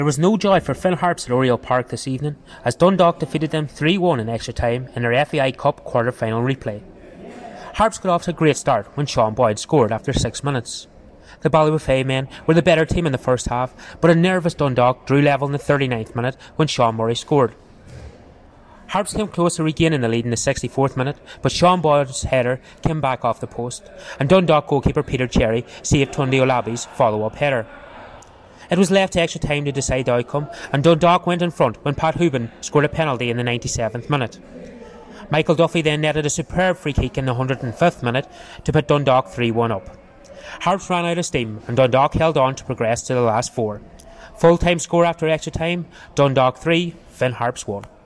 There was no joy for Finn Harps at Oriel Park this evening, as Dundalk defeated them 3-1 in extra time in their FAI Cup quarter-final replay. Harps got off to a great start when Sean Boyd scored after 6 minutes. The Ballywofay men were the better team in the first half, but a nervous Dundalk drew level in the 39th minute when Sean Murray scored. Harps came close to regaining the lead in the 64th minute, but Sean Boyd's header came back off the post, and Dundalk goalkeeper Peter Cherry saved Tunde Olabi's follow-up header. It was left to extra time to decide the outcome, and Dundalk went in front when Pat Hubin scored a penalty in the 97th minute. Michael Duffy then netted a superb free kick in the 105th minute to put Dundalk 3-1 up. Harps ran out of steam, and Dundalk held on to progress to the last four. Full-time score after extra time, Dundalk 3, Finn Harps 1.